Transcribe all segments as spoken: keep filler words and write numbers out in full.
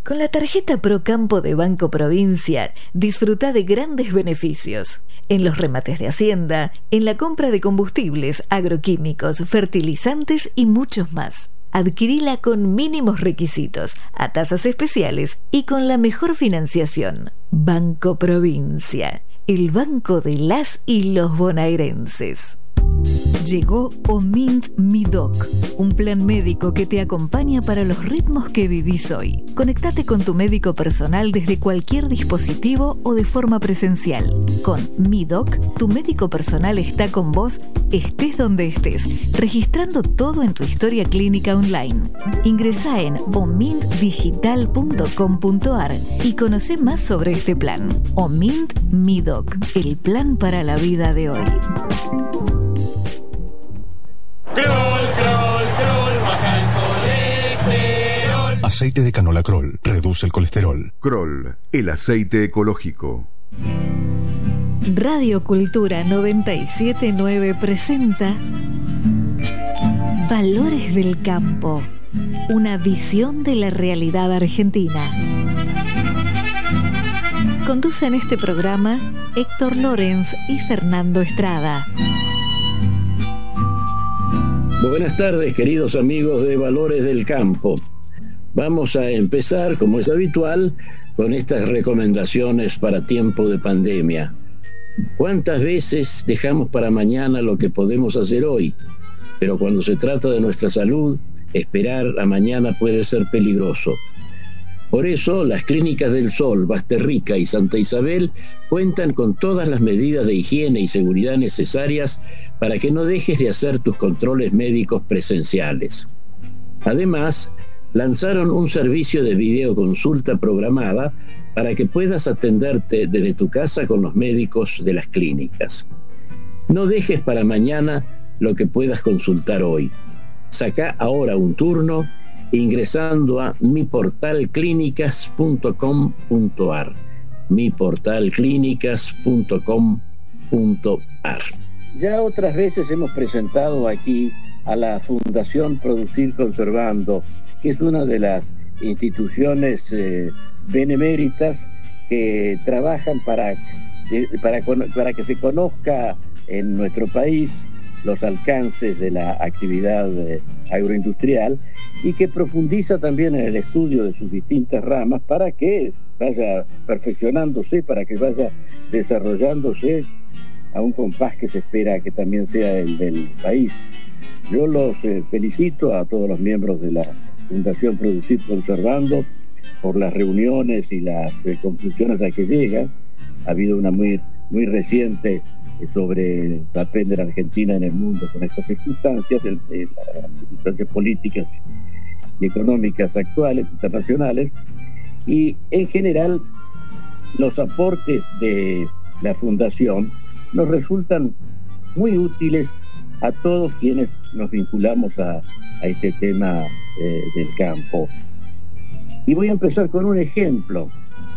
Con la tarjeta Procampo de Banco Provincia, disfruta de grandes beneficios. En los remates de Hacienda, en la compra de combustibles, agroquímicos, fertilizantes y muchos más. Adquirila con mínimos requisitos, a tasas especiales y con la mejor financiación. Banco Provincia, el banco de las y los bonaerenses. Llegó Omint MiDoc, un plan médico que te acompaña para los ritmos que vivís hoy. Conectate con tu médico personal desde cualquier dispositivo o de forma presencial. Con MiDoc, tu médico personal está con vos, estés donde estés, registrando todo en tu historia clínica online. Ingresá en omint digital punto com punto ar y conoce más sobre este plan. Omint MiDoc, el plan para la vida de hoy. Crol, crol, crol, baja el colesterol. Aceite de canola Crol reduce el colesterol. Crol, el aceite ecológico. Radio Cultura noventa y siete punto nueve presenta Valores del Campo, una visión de la realidad argentina. Conducen este programa Héctor Lorenz y Fernando Estrada. Buenas tardes, queridos amigos de Valores del Campo. Vamos a empezar, como es habitual, con estas recomendaciones para tiempo de pandemia. ¿Cuántas veces dejamos para mañana lo que podemos hacer hoy? Pero cuando se trata de nuestra salud, esperar a mañana puede ser peligroso. Por eso, las Clínicas del Sol, Basterrica y Santa Isabel cuentan con todas las medidas de higiene y seguridad necesarias para que no dejes de hacer tus controles médicos presenciales. Además, lanzaron un servicio de videoconsulta programada para que puedas atenderte desde tu casa con los médicos de las clínicas. No dejes para mañana lo que puedas consultar hoy. Saca ahora un turno ingresando a mi portal clínicas punto com punto ar, mi portal clínicas punto com punto ar. Ya otras veces hemos presentado aquí a la Fundación Producir Conservando, que es una de las instituciones eh, beneméritas que trabajan para, eh, para, para que se conozca en nuestro país los alcances de la actividad eh, agroindustrial y que profundiza también en el estudio de sus distintas ramas para que vaya perfeccionándose, para que vaya desarrollándose a un compás que se espera que también sea el del país. Yo los eh, felicito a todos los miembros de la Fundación Producir Conservando por las reuniones y las eh, conclusiones a que llegan. Ha habido una muy, muy reciente sobre el papel de la Argentina en el mundo con estas circunstancias, el, el, las circunstancias políticas y económicas actuales, internacionales, y en general los aportes de la Fundación nos resultan muy útiles a todos quienes nos vinculamos a, a este tema eh, del campo. Y voy a empezar con un ejemplo.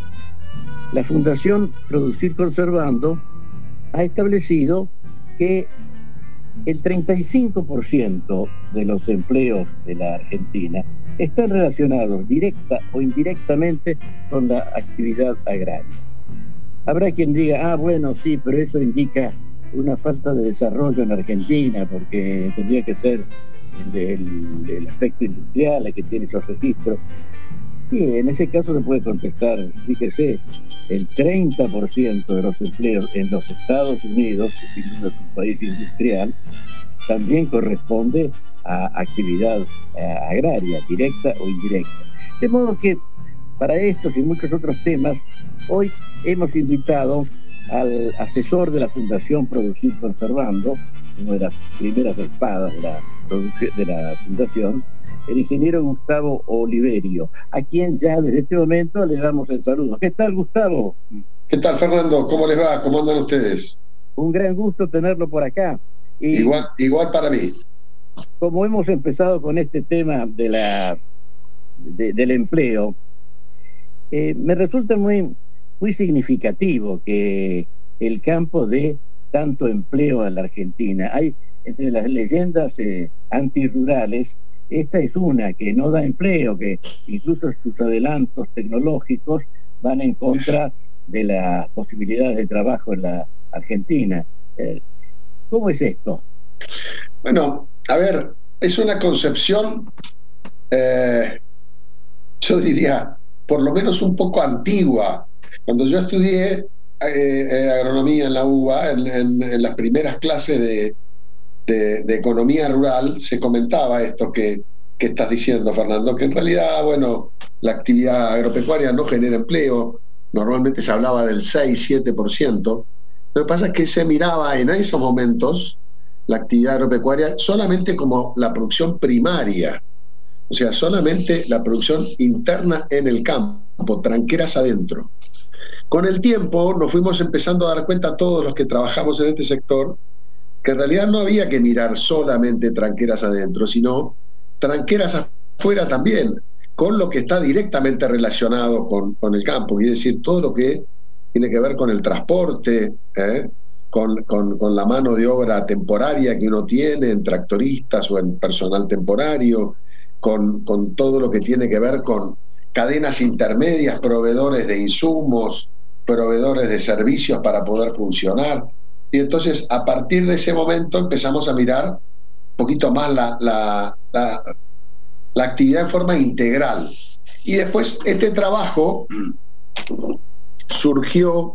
La Fundación Producir Conservando ha establecido que el treinta y cinco por ciento de los empleos de la Argentina están relacionados directa o indirectamente con la actividad agraria. Habrá quien diga, ah, bueno, sí, pero eso indica una falta de desarrollo en Argentina, porque tendría que ser el, el, el aspecto industrial el que tiene esos registros. Sí, en ese caso se puede contestar, fíjese, el treinta por ciento de los empleos en los Estados Unidos, que es un país industrial, también corresponde a actividad eh, agraria, directa o indirecta. De modo que para estos y muchos otros temas, hoy hemos invitado al asesor de la Fundación Producir Conservando, una de las primeras espadas de la, de la Fundación, el ingeniero Gustavo Oliverio, a quien ya desde este momento le damos el saludo. ¿Qué tal, Gustavo? ¿Qué tal, Fernando? ¿Cómo les va? ¿Cómo andan ustedes? Un gran gusto tenerlo por acá. Y igual, igual para mí. Como hemos empezado con este tema de la de, del empleo, eh, me resulta muy, muy significativo que el campo dé tanto empleo a la Argentina. Hay entre las leyendas eh, antirrurales esta es una que no da empleo, que incluso sus adelantos tecnológicos van en contra de las posibilidades de trabajo en la Argentina. Eh, ¿Cómo es esto? Bueno, a ver, es una concepción, eh, yo diría, por lo menos un poco antigua. Cuando yo estudié eh, eh, agronomía en la U B A, en, en, en las primeras clases de, de, de economía rural, se comentaba esto que, que estás diciendo, Fernando, que en realidad, bueno, la actividad agropecuaria no genera empleo, normalmente se hablaba del seis, siete por ciento. Lo que pasa es que se miraba en esos momentos la actividad agropecuaria solamente como la producción primaria, o sea, solamente la producción interna en el campo, tranqueras adentro. Con el tiempo nos fuimos empezando a dar cuenta, todos los que trabajamos en este sector, que en realidad no había que mirar solamente tranqueras adentro, sino tranqueras afuera también, con lo que está directamente relacionado con, con el campo, es decir, todo lo que tiene que ver con el transporte, ¿eh? con, con, con la mano de obra temporaria que uno tiene en tractoristas o en personal temporario, con, con todo lo que tiene que ver con cadenas intermedias, proveedores de insumos, proveedores de servicios para poder funcionar. Y entonces, a partir de ese momento empezamos a mirar un poquito más la, la, la, la actividad en forma integral. Y después este trabajo surgió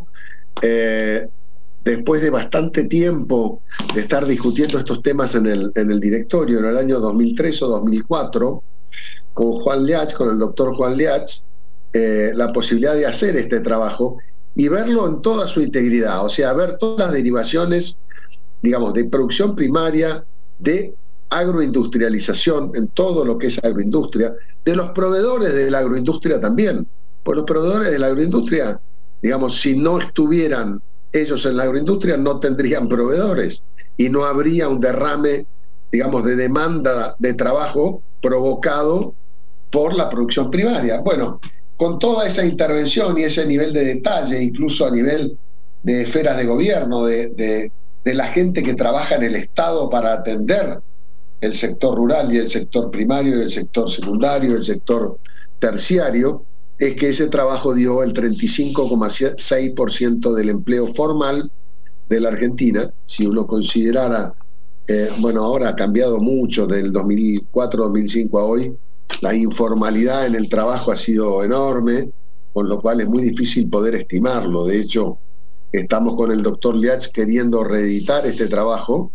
eh, después de bastante tiempo de estar discutiendo estos temas en el, en el directorio, en el año dos mil tres o dos mil cuatro, con Juan Liach, con el doctor Juan Liach, eh, la posibilidad de hacer este trabajo y verlo en toda su integridad, o sea, ver todas las derivaciones, digamos, de producción primaria, de agroindustrialización, en todo lo que es agroindustria, de los proveedores de la agroindustria también, pues los proveedores de la agroindustria, digamos, si no estuvieran ellos en la agroindustria, no tendrían proveedores y no habría un derrame, digamos, de demanda de trabajo provocado por la producción primaria. Bueno, con toda esa intervención y ese nivel de detalle, incluso a nivel de esferas de gobierno, de, de, de la gente que trabaja en el Estado para atender el sector rural y el sector primario y el sector secundario, el sector terciario, es que ese trabajo dio el treinta y cinco coma seis por ciento del empleo formal de la Argentina. Si uno considerara, eh, bueno, ahora ha cambiado mucho del dos mil cuatro dos mil cinco a hoy, la informalidad en el trabajo ha sido enorme, con lo cual es muy difícil poder estimarlo. De hecho, estamos con el doctor Liach queriendo reeditar este trabajo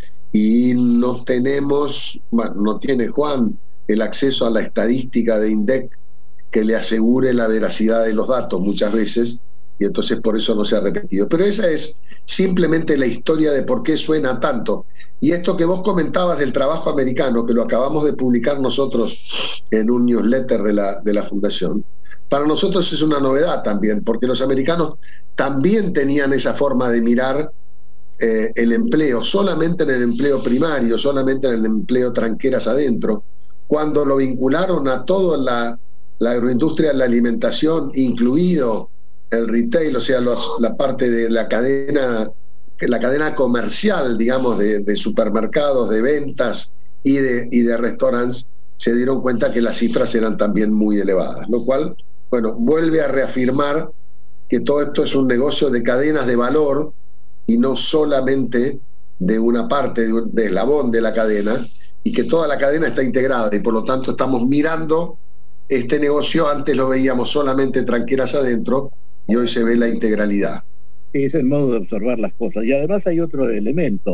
y no tenemos, bueno, no tiene Juan el acceso a la estadística de INDEC que le asegure la veracidad de los datos muchas veces, y entonces por eso no se ha repetido. Pero esa es simplemente la historia de por qué suena tanto. Y esto que vos comentabas del trabajo americano, que lo acabamos de publicar nosotros en un newsletter de la, de la Fundación, para nosotros es una novedad también, porque los americanos también tenían esa forma de mirar eh, el empleo, solamente en el empleo primario, solamente en el empleo tranqueras adentro, cuando lo vincularon a toda la la agroindustria, la alimentación, incluido el retail, o sea, los, la parte de la cadena, la cadena comercial, digamos, de, de supermercados, de ventas y de, y de restaurantes, se dieron cuenta que las cifras eran también muy elevadas, lo cual, bueno, vuelve a reafirmar que todo esto es un negocio de cadenas de valor y no solamente de una parte, de, un, de eslabón de la cadena, y que toda la cadena está integrada, y por lo tanto estamos mirando este negocio. Antes lo veíamos solamente tranqueras adentro y hoy se ve la integralidad. Es el modo de observar las cosas. Y además hay otro elemento.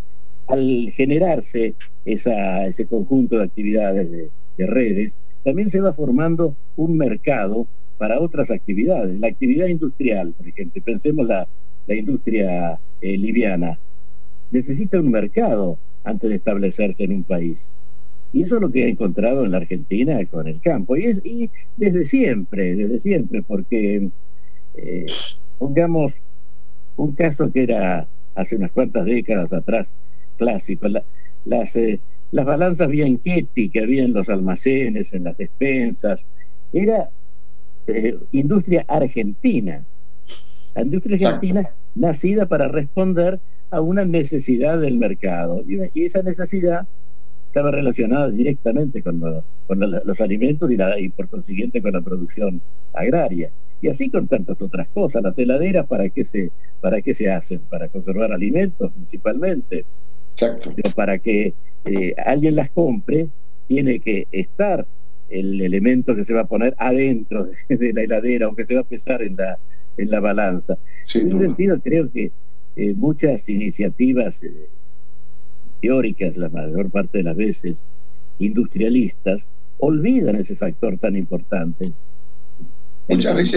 Al generarse esa, ese conjunto de actividades de, de redes, también se va formando un mercado para otras actividades. La actividad industrial, por ejemplo, pensemos la, la industria eh, liviana, necesita un mercado antes de establecerse en un país. Y eso es lo que he encontrado en la Argentina con el campo. Y, es, y desde siempre, desde siempre, porque eh, pongamos un caso que era hace unas cuantas décadas atrás clásico, la, las, eh, las balanzas Bianchetti que había en los almacenes, en las despensas, era eh, industria argentina. La industria argentina nacida para responder a una necesidad del mercado. Y, y esa necesidad estaba relacionada directamente con, lo, con la, los alimentos y, la, y por consiguiente con la producción agraria. Y así con tantas otras cosas. Las heladeras, ¿para qué se, para qué se hacen? Para conservar alimentos principalmente. Exacto. Pero para que eh, alguien las compre, tiene que estar el elemento que se va a poner adentro de, de la heladera o que se va a pesar en la, en la balanza. Sin en ese duda. sentido, creo que eh, muchas iniciativas eh, teóricas, la mayor parte de las veces industrialistas, olvidan ese factor tan importante. Muchas veces,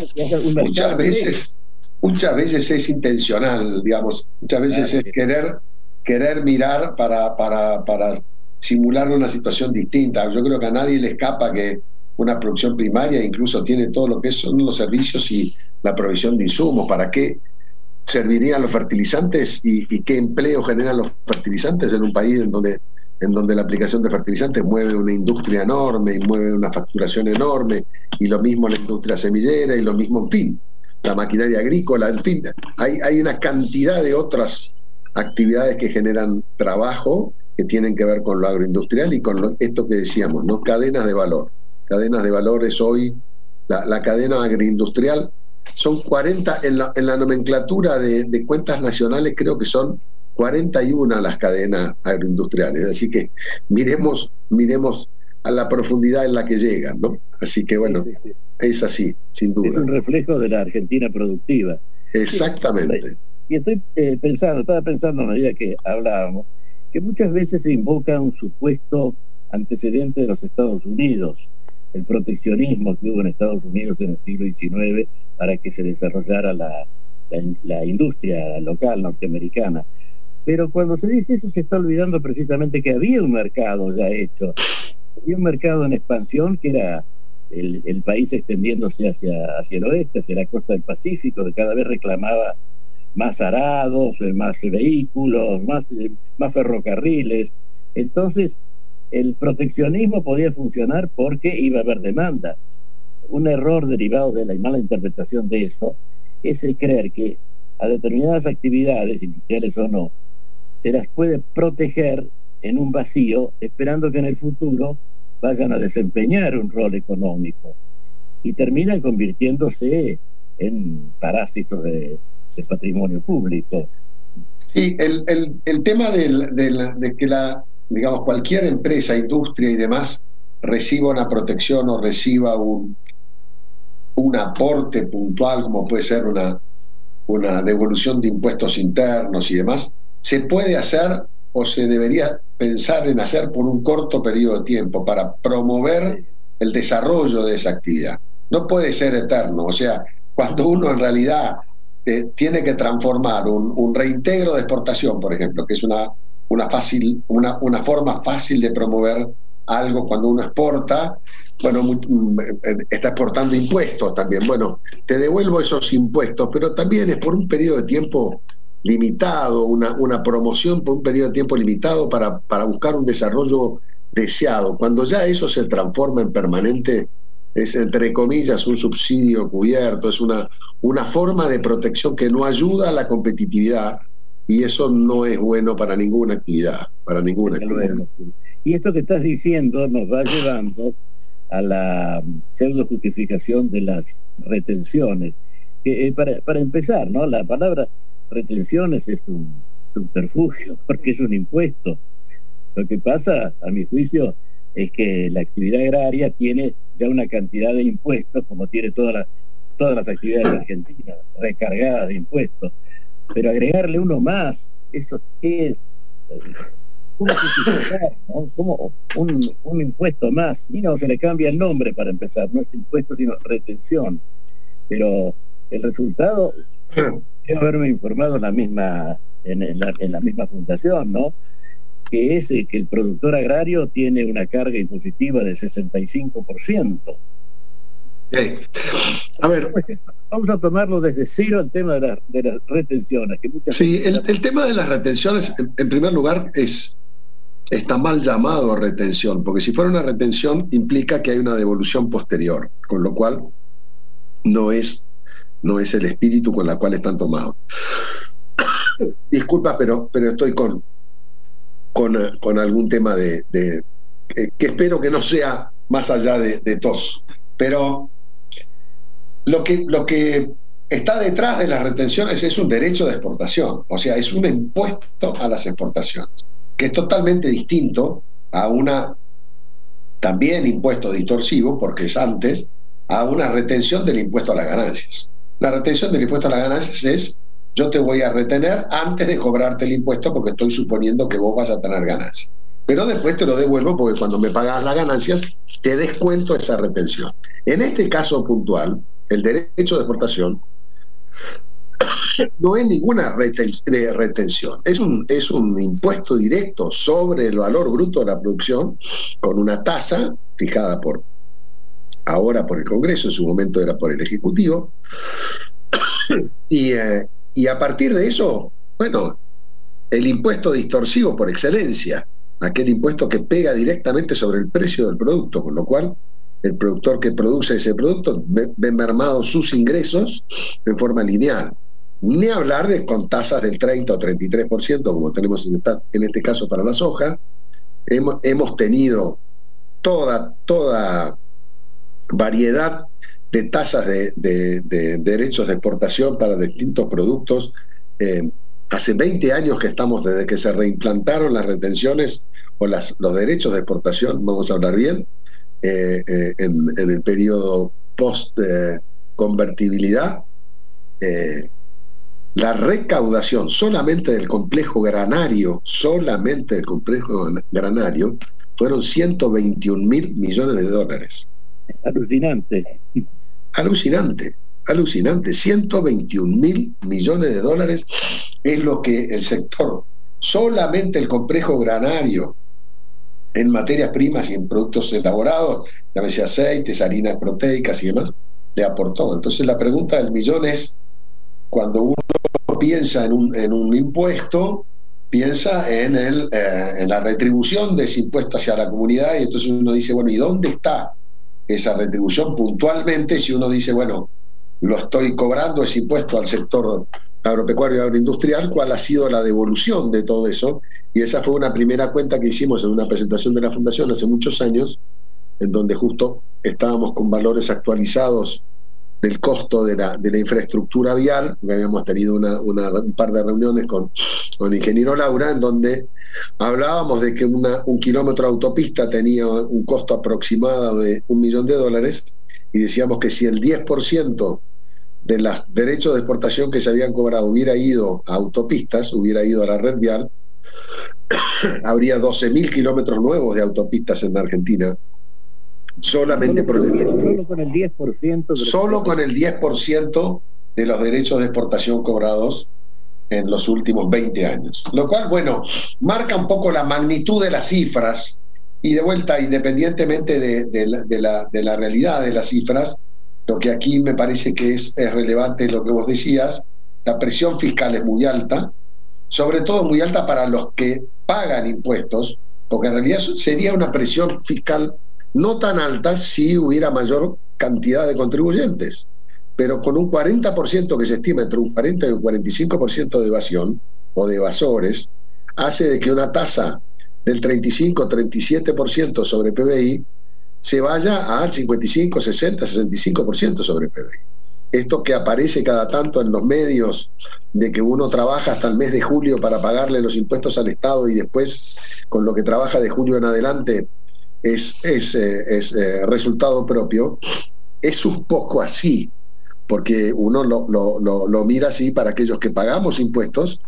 Un mercado muchas veces, muchas veces es intencional, digamos, muchas veces Claro. es querer, querer mirar para, para, para simular una situación distinta. Yo creo que a nadie le escapa que una producción primaria incluso tiene todo lo que son los servicios y la provisión de insumos. ¿Para qué servirían los fertilizantes y, y qué empleo generan los fertilizantes en un país en donde, en donde la aplicación de fertilizantes mueve una industria enorme y mueve una facturación enorme, y lo mismo la industria semillera y lo mismo, en fin, la maquinaria agrícola, en fin, hay, hay una cantidad de otras actividades que generan trabajo que tienen que ver con lo agroindustrial y con lo, esto que decíamos, ¿no? Cadenas de valor. Cadenas de valor es hoy la, la cadena agroindustrial. Son cuarenta, en la, en la nomenclatura de, de cuentas nacionales creo que son cuarenta y una las cadenas agroindustriales. Así que miremos, miremos a la profundidad en la que llegan, ¿no? Así que bueno, Sí, sí, sí. es así, sin duda. Es un reflejo de la Argentina productiva. Exactamente. Y estoy eh, pensando, estaba pensando a medida que hablábamos, que muchas veces se invoca un supuesto antecedente de los Estados Unidos, el proteccionismo que hubo en Estados Unidos en el siglo diecinueve para que se desarrollara la, la, la industria local norteamericana. Pero cuando se dice eso se está olvidando precisamente que había un mercado ya hecho, había un mercado en expansión que era el, el país extendiéndose hacia, hacia el oeste, hacia la costa del Pacífico, que cada vez reclamaba más arados, más vehículos, más, más ferrocarriles. Entonces, el proteccionismo podía funcionar porque iba a haber demanda. Un error derivado de la mala interpretación de eso es el creer que a determinadas actividades, industriales o no, se las puede proteger en un vacío, esperando que en el futuro vayan a desempeñar un rol económico. Y terminan convirtiéndose en parásitos de, de patrimonio público. Sí, el, el, el tema del, del, de que la, digamos, cualquier empresa, industria y demás reciba una protección o reciba un, un aporte puntual, como puede ser una, una devolución de impuestos internos y demás, se puede hacer o se debería pensar en hacer por un corto periodo de tiempo para promover el desarrollo de esa actividad. No puede ser eterno, o sea, cuando uno en realidad eh, tiene que transformar un, un reintegro de exportación, por ejemplo, que es una, una, fácil, una, una forma fácil de promover algo cuando uno exporta, bueno, muy, está exportando impuestos también. Bueno, te devuelvo esos impuestos, pero también es por un periodo de tiempo limitado, una, una promoción por un periodo de tiempo limitado para, para buscar un desarrollo deseado. Cuando ya eso se transforma en permanente, es entre comillas un subsidio cubierto, es una, una forma de protección que no ayuda a la competitividad, y eso no es bueno para ninguna actividad, para ninguna actividad. Y esto que estás diciendo nos va llevando a la pseudo justificación de las retenciones. Que, eh, para, para empezar, ¿no? La palabra retenciones es un subterfugio, porque es un impuesto. Lo que pasa, a mi juicio, es que la actividad agraria tiene ya una cantidad de impuestos, como tiene todas las, todas las actividades argentinas, recargadas de impuestos. Pero agregarle uno más, ¿eso qué es? ¿Cómo justificar, ¿no? ¿Cómo un, un impuesto más? Y no, se le cambia el nombre para empezar, no es impuesto sino retención. Pero el resultado, debo haberme informado en la misma, en, en, la, en la misma fundación, ¿no? Que es que el productor agrario tiene una carga impositiva de sesenta y cinco por ciento. Okay. A ver, vamos a tomarlo desde cero el tema de, la, de las retenciones. Que muchas sí, el, el tema de las retenciones, en, en primer lugar, es está mal llamado retención, porque si fuera una retención implica que hay una devolución posterior, con lo cual no es, no es el espíritu con la cual están tomados. Disculpa, pero, pero estoy con, con, con algún tema de, de eh, que espero que no sea más allá de, de tos. Pero lo que, lo que está detrás de las retenciones es un derecho de exportación, o sea, es un impuesto a las exportaciones, que es totalmente distinto a una, también impuesto distorsivo, porque es antes, a una retención del impuesto a las ganancias. La retención del impuesto a las ganancias es: yo te voy a retener antes de cobrarte el impuesto porque estoy suponiendo que vos vas a tener ganancias. Pero después te lo devuelvo porque cuando me pagas las ganancias te descuento esa retención. En este caso puntual, el derecho de exportación no es ninguna reten de retención, es un, es un impuesto directo sobre el valor bruto de la producción, con una tasa fijada por ahora por el Congreso, en su momento era por el Ejecutivo, y, eh, y a partir de eso, bueno, el impuesto distorsivo por excelencia, aquel impuesto que pega directamente sobre el precio del producto, con lo cual el productor que produce ese producto ve, ve mermados sus ingresos en forma lineal. Ni hablar de con tasas del treinta o treinta y tres por ciento, como tenemos en, esta, en este caso para la soja. Hemos, hemos tenido toda, toda variedad de tasas de, de, de derechos de exportación para distintos productos. Eh, hace veinte años que estamos desde que se reimplantaron las retenciones o las, los derechos de exportación, vamos a hablar bien, eh, eh, en, en el periodo post-convertibilidad. Eh, eh, la recaudación solamente del complejo granario, solamente del complejo granario, fueron ciento veintiún mil millones de dólares. Alucinante. Alucinante, alucinante. ciento veintiún mil millones de dólares es lo que el sector, solamente el complejo granario, en materias primas y en productos elaborados, llámese aceites, harinas proteicas y demás, le aportó. Entonces la pregunta del millón es, cuando uno piensa en un, en un impuesto, piensa en, el, eh, en la retribución de ese impuesto hacia la comunidad, y entonces uno dice, bueno, ¿y dónde está esa retribución puntualmente? Si uno dice, bueno, lo estoy cobrando ese impuesto al sector agropecuario y agroindustrial, ¿cuál ha sido la devolución de todo eso? Y esa fue una primera cuenta que hicimos en una presentación de la Fundación hace muchos años, en donde justo estábamos con valores actualizados del costo de la, de la infraestructura vial, que habíamos tenido una, una, un par de reuniones con, con el ingeniero Laura, en donde hablábamos de que una, un kilómetro de autopista tenía un costo aproximado de un millón de dólares, y decíamos que si el diez por ciento de los derechos de exportación que se habían cobrado hubiera ido a autopistas, hubiera ido a la red vial, habría doce mil kilómetros nuevos de autopistas en Argentina, solamente solo, por el, solo con el diez por ciento de solo con el diez por ciento de los derechos de exportación cobrados en los últimos veinte años, lo cual, bueno, marca un poco la magnitud de las cifras. Y de vuelta, independientemente de, de, la, de, la, de la realidad de las cifras, lo que aquí me parece que es, es relevante lo que vos decías, la presión fiscal es muy alta, sobre todo muy alta para los que pagan impuestos, porque en realidad sería una presión fiscal no tan alta si hubiera mayor cantidad de contribuyentes, pero con un cuarenta por ciento que se estima entre un cuarenta y un cuarenta y cinco por ciento de evasión o de evasores, hace de que una tasa del treinta y cinco, treinta y siete por ciento sobre P B I se vaya al cincuenta y cinco, sesenta, sesenta y cinco por ciento sobre P B I. Esto que aparece cada tanto en los medios, de que uno trabaja hasta el mes de julio para pagarle los impuestos al Estado y después con lo que trabaja de julio en adelante es, es, eh, es eh, resultado propio, es un poco así, porque uno lo, lo, lo, lo mira así. Para aquellos que pagamos impuestos,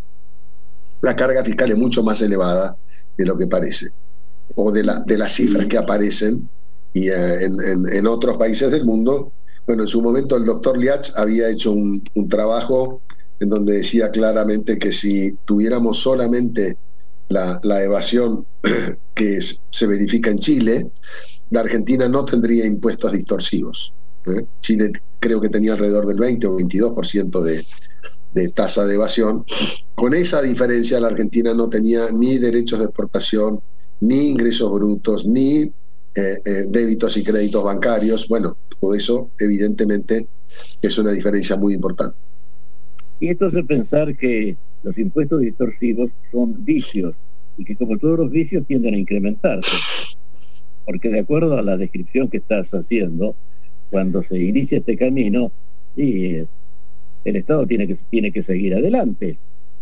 la carga fiscal es mucho más elevada de lo que parece, o de, la, de las cifras que aparecen y eh, en, en, en otros países del mundo. Bueno, en su momento el doctor Liach había hecho un, un trabajo en donde decía claramente que si tuviéramos solamente la, la evasión que es, se verifica en Chile, la Argentina no tendría impuestos distorsivos. ¿eh? Chile creo que tenía alrededor del veinte o veintidós por ciento de, de tasa de evasión. Con esa diferencia, la Argentina no tenía ni derechos de exportación, ni ingresos brutos, ni eh, eh, débitos y créditos bancarios. Bueno, todo eso evidentemente es una diferencia muy importante. Y esto hace pensar que los impuestos distorsivos son vicios y que como todos los vicios tienden a incrementarse, porque de acuerdo a la descripción que estás haciendo, cuando se inicia este camino, y el Estado tiene que, tiene que seguir adelante.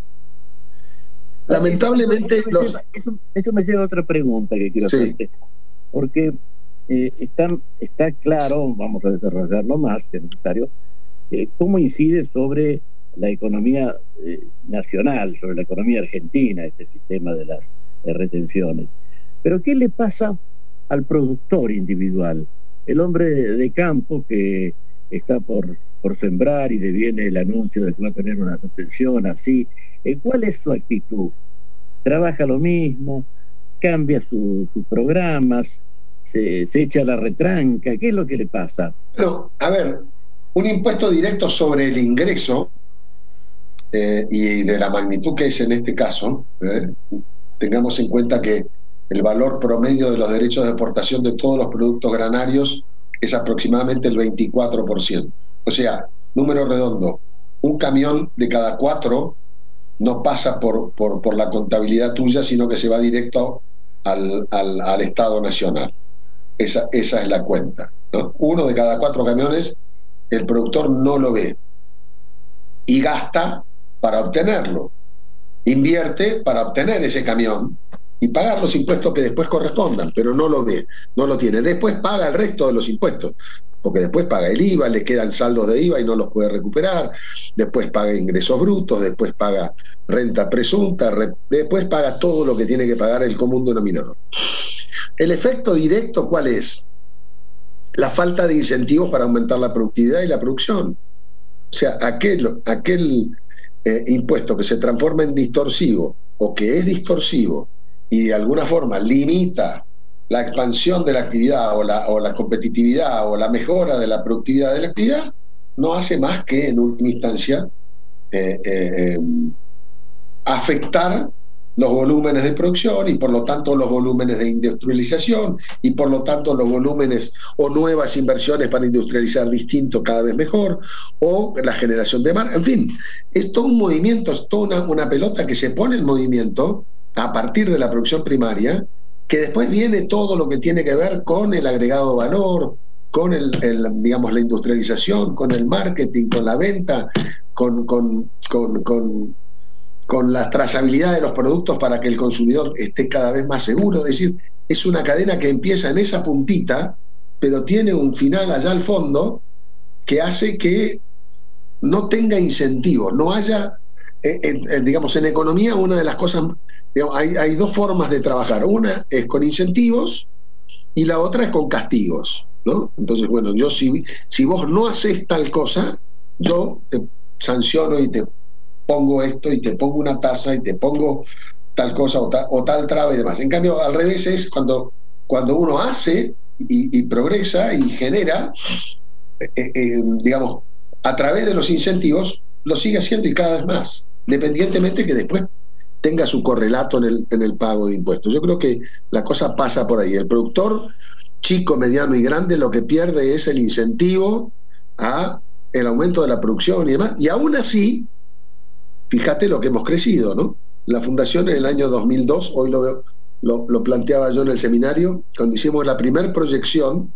Lamentablemente eso, los... eso, eso me lleva a otra pregunta que quiero Sí. hacerte, porque eh, está, está claro, vamos a desarrollarlo más, si es necesario, eh, cómo incide sobre la economía eh, nacional, sobre la economía argentina, este sistema de las de retenciones. Pero ¿qué le pasa al productor individual? El hombre de campo que está por, por sembrar y le viene el anuncio de que va a tener una retención así, ¿cuál es su actitud? ¿Trabaja lo mismo? ¿Cambia su- sus programas? Se, ¿Se echa la retranca? ¿Qué es lo que le pasa? No, a ver, un impuesto directo sobre el ingreso eh, y de la magnitud que es en este caso, eh, tengamos en cuenta que el valor promedio de los derechos de exportación de todos los productos granarios es aproximadamente el veinticuatro por ciento. O sea, número redondo, un camión de cada cuatro no pasa por, por, por la contabilidad tuya, sino que se va directo al, al, al Estado Nacional. Esa, esa es la cuenta, ¿no? Uno de cada cuatro camiones, el productor no lo ve y gasta para obtenerlo, invierte para obtener ese camión y pagar los impuestos que después correspondan, pero no lo ve, no lo tiene. Después paga el resto de los impuestos, porque después paga el I V A, le quedan saldos de I V A y no los puede recuperar, después paga ingresos brutos, después paga renta presunta, re, después paga todo lo que tiene que pagar el común denominador. El efecto directo, ¿cuál es? La falta de incentivos para aumentar la productividad y la producción. O sea, aquel, aquel eh, impuesto que se transforma en distorsivo o que es distorsivo y de alguna forma limita la expansión de la actividad o la, o la competitividad o la mejora de la productividad de la actividad, no hace más que en última instancia eh, eh, eh, afectar los volúmenes de producción y por lo tanto los volúmenes de industrialización y por lo tanto los volúmenes o nuevas inversiones para industrializar distinto cada vez mejor o la generación de mar, en fin, es todo un movimiento, es toda una, una pelota que se pone en movimiento a partir de la producción primaria, que después viene todo lo que tiene que ver con el agregado de valor, con el, el digamos la industrialización, con el marketing, con la venta, con, con, con, con con la trazabilidad de los productos para que el consumidor esté cada vez más seguro. Es decir, es una cadena que empieza en esa puntita, pero tiene un final allá al fondo que hace que no tenga incentivos, no haya, eh, eh, digamos, en economía una de las cosas, digamos, hay, hay dos formas de trabajar, una es con incentivos y la otra es con castigos, ¿no? Entonces, bueno, yo si, si vos no haces tal cosa, yo te sanciono y te pongo esto y te pongo una tasa y te pongo tal cosa o, ta, o tal traba y demás. En cambio, al revés es cuando, cuando uno hace y, y progresa y genera, eh, eh, digamos, a través de los incentivos, lo sigue haciendo y cada vez más, independientemente que después tenga su correlato en el, en el pago de impuestos. Yo creo que la cosa pasa por ahí. El productor, chico, mediano y grande, lo que pierde es el incentivo a el aumento de la producción y demás, y aún así, fíjate lo que hemos crecido, ¿no? La fundación en el año dos mil dos, hoy lo, lo, lo planteaba yo en el seminario, cuando hicimos la primer proyección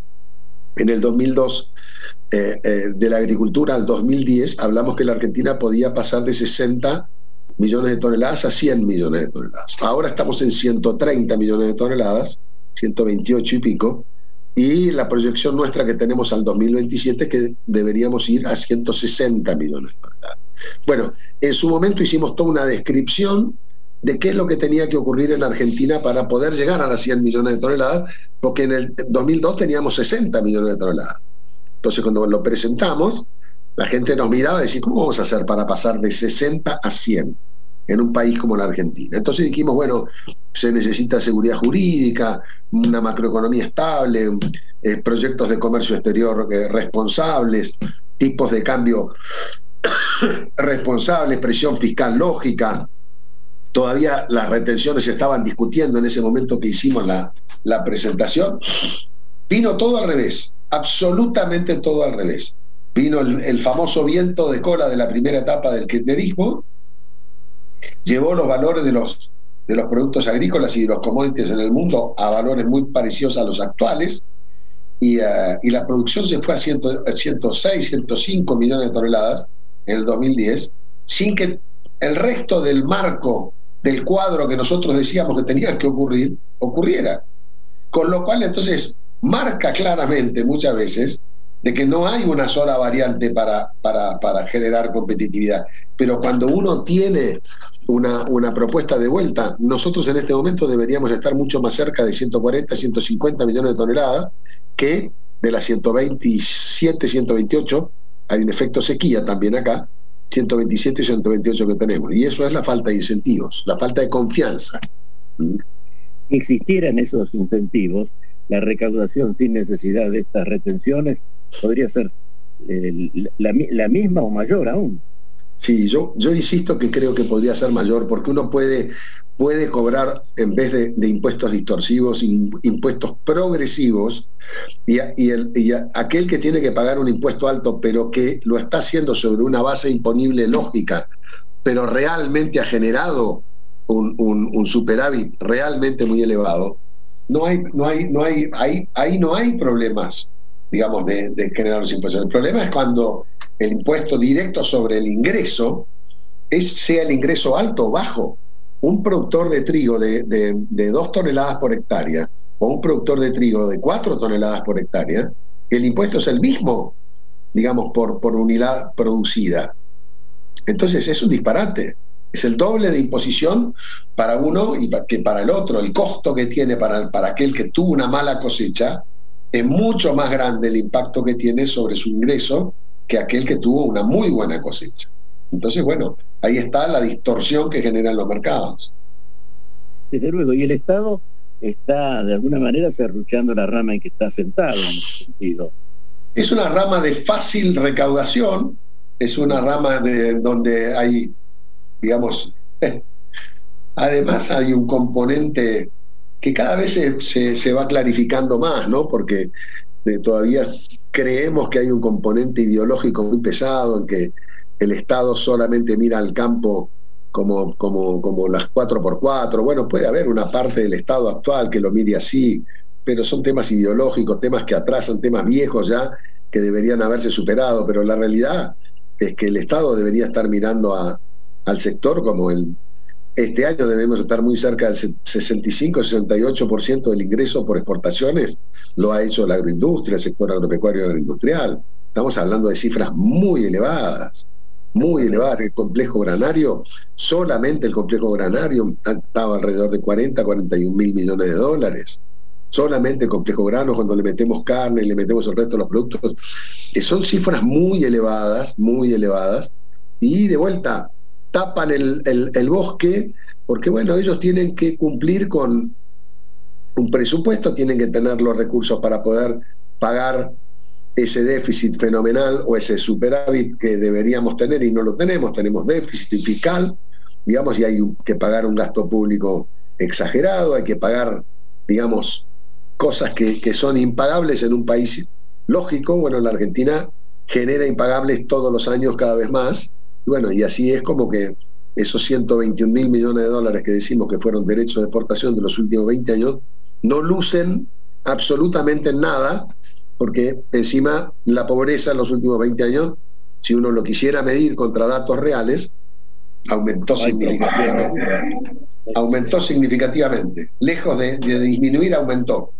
en el dos mil dos eh, eh, de la agricultura al dos mil diez, hablamos que la Argentina podía pasar de sesenta millones de toneladas a cien millones de toneladas. Ahora estamos en ciento treinta millones de toneladas, ciento veintiocho y pico, y la proyección nuestra que tenemos al dos mil veintisiete es que deberíamos ir a ciento sesenta millones de toneladas. Bueno, en su momento hicimos toda una descripción de qué es lo que tenía que ocurrir en Argentina para poder llegar a las cien millones de toneladas, porque en el dos mil dos teníamos sesenta millones de toneladas. Entonces, cuando lo presentamos, la gente nos miraba y decía, ¿cómo vamos a hacer para pasar de sesenta a cien en un país como la Argentina? Entonces dijimos, bueno, se necesita seguridad jurídica, una macroeconomía estable, eh, proyectos de comercio exterior eh, responsables, tipos de cambio responsables, presión fiscal lógica. Todavía las retenciones se estaban discutiendo en ese momento que hicimos la, la presentación. Vino todo al revés, absolutamente todo al revés. Vino el, el famoso viento de cola de la primera etapa del kirchnerismo, llevó los valores de los de los productos agrícolas y de los commodities en el mundo a valores muy parecidos a los actuales, y, uh, y la producción se fue a, cien, a ciento seis, ciento cinco millones de toneladas en el dos mil diez, sin que el resto del marco, del cuadro que nosotros decíamos que tenía que ocurrir, ocurriera. Con lo cual, entonces, marca claramente muchas veces de que no hay una sola variante para, para, para generar competitividad. Pero cuando uno tiene una, una propuesta de vuelta, nosotros en este momento deberíamos estar mucho más cerca de ciento cuarenta, ciento cincuenta millones de toneladas que de las ciento veintisiete, ciento veintiocho. Hay un efecto sequía también acá, ciento veintisiete y ciento veintiocho que tenemos. Y eso es la falta de incentivos, la falta de confianza. Si existieran esos incentivos, la recaudación sin necesidad de estas retenciones podría ser eh, la, la misma o mayor aún. Sí, yo, yo insisto que creo que podría ser mayor, porque uno puede, puede cobrar, en vez de, de impuestos distorsivos, in, impuestos progresivos, y, y, el, y aquel que tiene que pagar un impuesto alto, pero que lo está haciendo sobre una base imponible lógica, pero realmente ha generado un, un, un superávit realmente muy elevado, no hay, no hay, no hay, ahí, ahí no hay problemas, digamos, de, de generar los impuestos. El problema es cuando el impuesto directo sobre el ingreso es, sea el ingreso alto o bajo. Un productor de trigo de, de, de dos toneladas por hectárea o un productor de trigo de cuatro toneladas por hectárea, el impuesto es el mismo, digamos, por, por unidad producida. Entonces es un disparate. Es el doble de imposición para uno y que para el otro. El costo que tiene para, para aquel que tuvo una mala cosecha es mucho más grande el impacto que tiene sobre su ingreso que aquel que tuvo una muy buena cosecha. Entonces, bueno, ahí está la distorsión que generan los mercados. Desde luego, y el Estado está de alguna manera serruchando la rama en que está sentado en ese sentido. Es una rama de fácil recaudación, es una rama de donde hay, digamos, eh, además hay un componente que cada vez se, se, se va clarificando más, ¿no? Porque eh, todavía creemos que hay un componente ideológico muy pesado en que el Estado solamente mira al campo como, como, como las cuatro por cuatro. Bueno, puede haber una parte del Estado actual que lo mire así, pero son temas ideológicos, temas que atrasan, temas viejos ya que deberían haberse superado, pero la realidad es que el Estado debería estar mirando a, al sector como el... Este año debemos estar muy cerca del sesenta y cinco, sesenta y ocho por ciento del ingreso por exportaciones lo ha hecho la agroindustria, el sector agropecuario y agroindustrial. Estamos hablando de cifras muy elevadas, muy elevadas. El complejo granario, solamente el complejo granario estaba alrededor de cuarenta, cuarenta y un mil millones de dólares. Solamente el complejo grano, cuando le metemos carne y le metemos el resto de los productos, que son cifras muy elevadas, muy elevadas, y de vuelta tapan el, el, el bosque, porque bueno, ellos tienen que cumplir con un presupuesto, tienen que tener los recursos para poder pagar ese déficit fenomenal o ese superávit que deberíamos tener y no lo tenemos. Tenemos déficit fiscal, digamos, y hay que pagar un gasto público exagerado, hay que pagar, digamos, cosas que, que son impagables en un país lógico. Bueno, la Argentina genera impagables todos los años cada vez más. Y bueno, y así es como que esos ciento veintiún mil millones de dólares que decimos que fueron derechos de exportación de los últimos veinte años, no lucen absolutamente en nada, porque encima la pobreza en los últimos veinte años, si uno lo quisiera medir contra datos reales, aumentó significativamente. Aumentó significativamente. Lejos de, de disminuir, aumentó.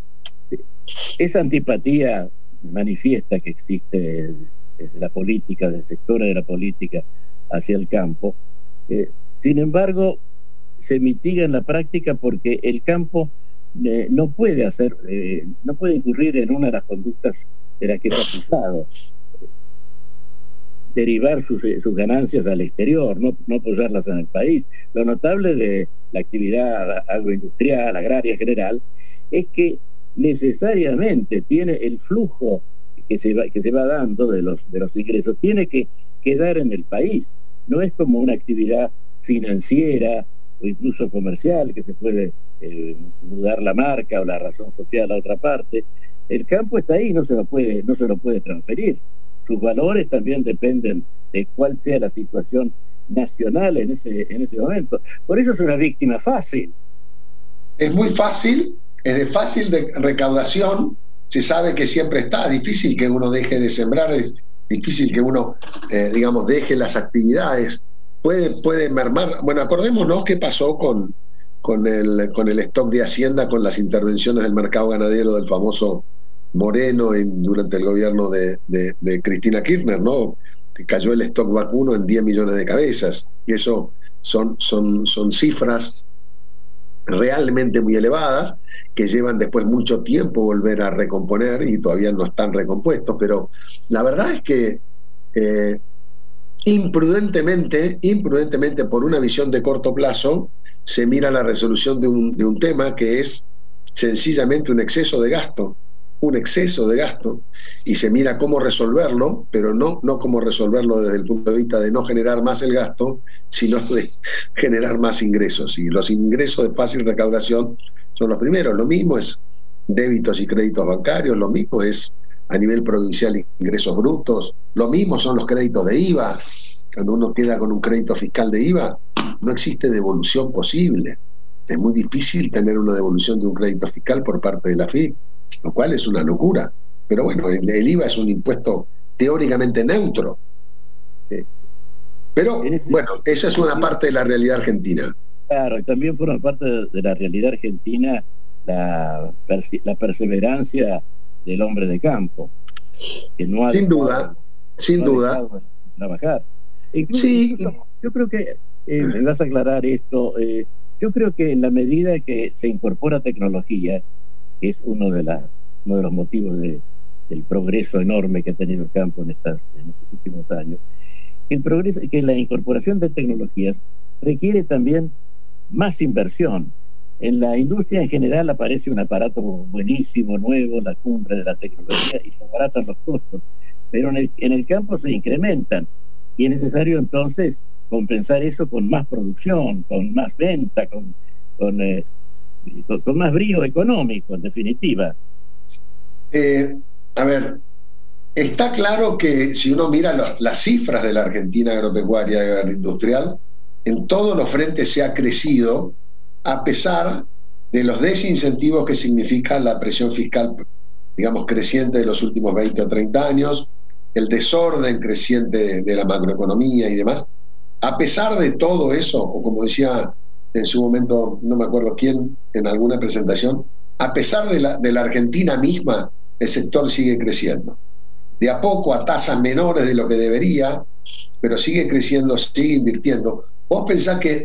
Esa antipatía manifiesta que existe desde la política, del sector de la política hacia el campo, eh, sin embargo se mitiga en la práctica porque el campo eh, no puede hacer, eh, no puede incurrir en una de las conductas de las que es acusado, derivar sus, sus ganancias al exterior, no, no apoyarlas en el país. Lo notable de la actividad agroindustrial, agraria en general, es que necesariamente tiene el flujo que se va, que se va dando de los, de los ingresos, tiene que quedar en el país. No es como una actividad financiera o incluso comercial que se puede eh, mudar la marca o la razón social a otra parte. El campo está ahí, no se lo puede, no se lo puede transferir. Sus valores también dependen de cuál sea la situación nacional en ese, en ese momento. Por eso es una víctima fácil. Es muy fácil, es de fácil de recaudación, se sabe que siempre está, difícil que uno deje de sembrar, es difícil que uno, eh, digamos, deje las actividades, puede, puede mermar. Bueno, acordémonos qué pasó con, con, el, con el stock de Hacienda, con las intervenciones del mercado ganadero del famoso Moreno en, durante el gobierno de, de, de Cristina Kirchner, ¿no? Que cayó el stock vacuno en diez millones de cabezas, y eso son, son, son cifras realmente muy elevadas, que llevan después mucho tiempo volver a recomponer y todavía no están recompuestos, pero la verdad es que eh, imprudentemente, imprudentemente por una visión de corto plazo, se mira la resolución de un, de un tema que es sencillamente un exceso de gasto, un exceso de gasto, y se mira cómo resolverlo, pero no, no cómo resolverlo desde el punto de vista de no generar más el gasto, sino de generar más ingresos. Y los ingresos de fácil recaudación son los primeros. Lo mismo es débitos y créditos bancarios, lo mismo es a nivel provincial ingresos brutos, lo mismo son los créditos de I V A. Cuando uno queda con un crédito fiscal de I V A, no existe devolución posible. Es muy difícil tener una devolución de un crédito fiscal por parte de la F I P, lo cual es una locura. Pero bueno, el, el I V A es un impuesto teóricamente neutro. Sí. Pero bueno, esa es una parte de la realidad argentina. Claro, y también forma parte de, de la realidad argentina la, la perseverancia del hombre de campo, que no ha sin dejado, duda, sin no duda. de trabajar. Incluso, Sí. incluso, yo creo que, eh, me vas a aclarar esto, eh, yo creo que en la medida que se incorpora tecnología, que es uno de, la, uno de los motivos de, del progreso enorme que ha tenido el campo en, estas, en estos últimos años, el progreso, que la incorporación de tecnologías requiere también más inversión. En la industria en general aparece un aparato buenísimo, nuevo, la cumbre de la tecnología, y se abaratan los costos, pero en el, en el campo se incrementan, y es necesario entonces compensar eso con más producción, con más venta, con, con, eh, con, con más brío económico, en definitiva. Eh, a ver, está claro que si uno mira los, las cifras de la Argentina agropecuaria y agroindustrial, en todos los frentes se ha crecido, a pesar de los desincentivos que significa la presión fiscal, digamos, creciente de los últimos veinte o treinta años, el desorden creciente de, de la macroeconomía y demás. A pesar de todo eso, o como decía en su momento, no me acuerdo quién, en alguna presentación, a pesar de la, de la Argentina misma, el sector sigue creciendo. De a poco, a tasas menores de lo que debería, pero sigue creciendo, sigue invirtiendo. Vos pensás que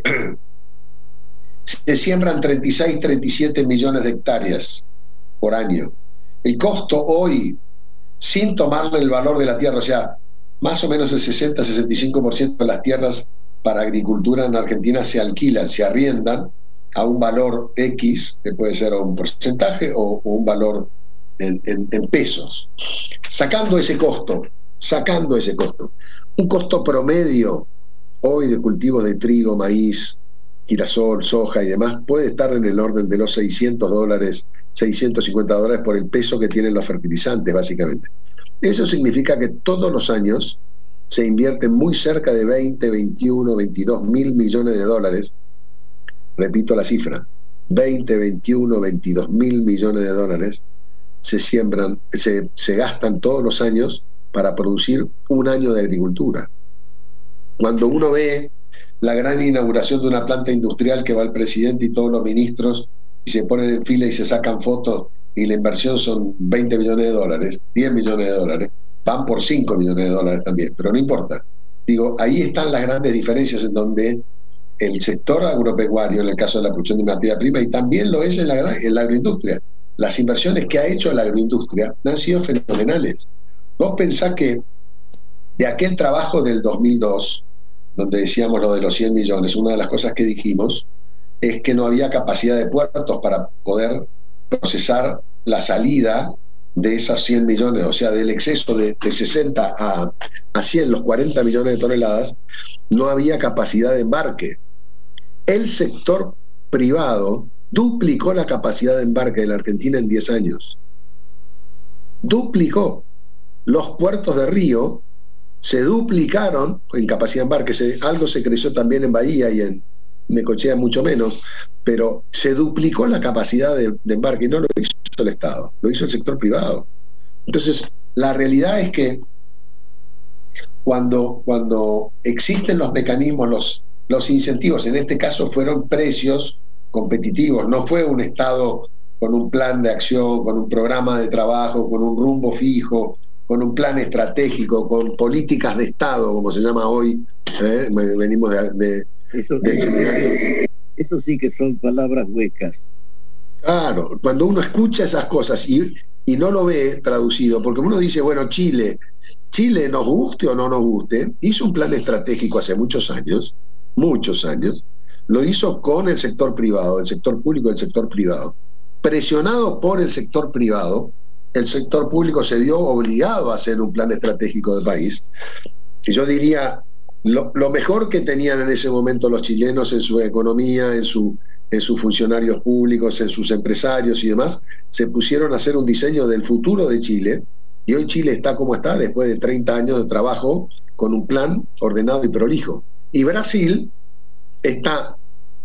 se siembran treinta y seis, treinta y siete millones de hectáreas por año. El costo hoy, sin tomarle el valor de la tierra, o sea, más o menos el sesenta a sesenta y cinco por ciento de las tierras para agricultura en Argentina se alquilan, se arriendan a un valor X, que puede ser un porcentaje o, o un valor en, en, en pesos. Sacando ese costo, sacando ese costo, un costo promedio hoy de cultivos de trigo, maíz, girasol, soja y demás, puede estar en el orden de los seiscientos dólares, seiscientos cincuenta dólares por el peso que tienen los fertilizantes, básicamente. Eso significa que todos los años se invierten muy cerca de veinte, veintiuno, veintidós mil millones de dólares. Repito la cifra, veinte, veintiuno, veintidós mil millones de dólares se siembran, se, se gastan todos los años para producir un año de agricultura. Cuando uno ve la gran inauguración de una planta industrial que va el presidente y todos los ministros y se ponen en fila y se sacan fotos y la inversión son veinte millones de dólares, diez millones de dólares, van por cinco millones de dólares también, pero no importa. Digo, ahí están las grandes diferencias en donde el sector agropecuario, en el caso de la producción de materia prima, y también lo es en la, en la agroindustria, las inversiones que ha hecho la agroindustria han sido fenomenales. Vos pensás que de aquel trabajo del dos mil dos, donde decíamos lo de los cien millones, una de las cosas que dijimos es que no había capacidad de puertos para poder procesar la salida de esas cien millones, o sea, del exceso de, de sesenta a, a cien, los cuarenta millones de toneladas, no había capacidad de embarque. El sector privado duplicó la capacidad de embarque de la Argentina en diez años. Duplicó. Los puertos de río se duplicaron en capacidad de embarque, se, algo se creció también en Bahía y en Necochea mucho menos, pero se duplicó la capacidad de, de embarque y no lo hizo el Estado, lo hizo el sector privado. Entonces, la realidad es que cuando, cuando existen los mecanismos, los, los incentivos, en este caso fueron precios competitivos, no fue un Estado con un plan de acción, con un programa de trabajo, con un rumbo fijo, con un plan estratégico, con políticas de Estado, como se llama hoy, ¿eh? Venimos de, de, eso, del seminario. Eso sí que son palabras huecas. Claro, cuando uno escucha esas cosas y, y no lo ve traducido, porque uno dice, bueno, Chile, Chile nos guste o no nos guste, hizo un plan estratégico hace muchos años, muchos años, lo hizo con el sector privado, el sector público y el sector privado. Presionado por el sector privado, el sector público se vio obligado a hacer un plan estratégico de país. Y yo diría, lo, lo mejor que tenían en ese momento los chilenos en su economía, en, su, en sus funcionarios públicos, en sus empresarios y demás, se pusieron a hacer un diseño del futuro de Chile, y hoy Chile está como está después de treinta años de trabajo con un plan ordenado y prolijo. Y Brasil está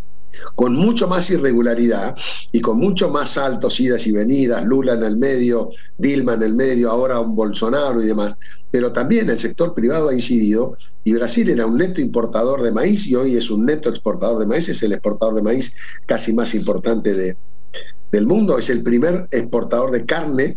con mucho más irregularidad y con mucho más saltos, idas y venidas, Lula en el medio, Dilma en el medio, ahora un Bolsonaro y demás, pero también el sector privado ha incidido, y Brasil era un neto importador de maíz y hoy es un neto exportador de maíz, es el exportador de maíz casi más importante de, del mundo, es el primer exportador de carne,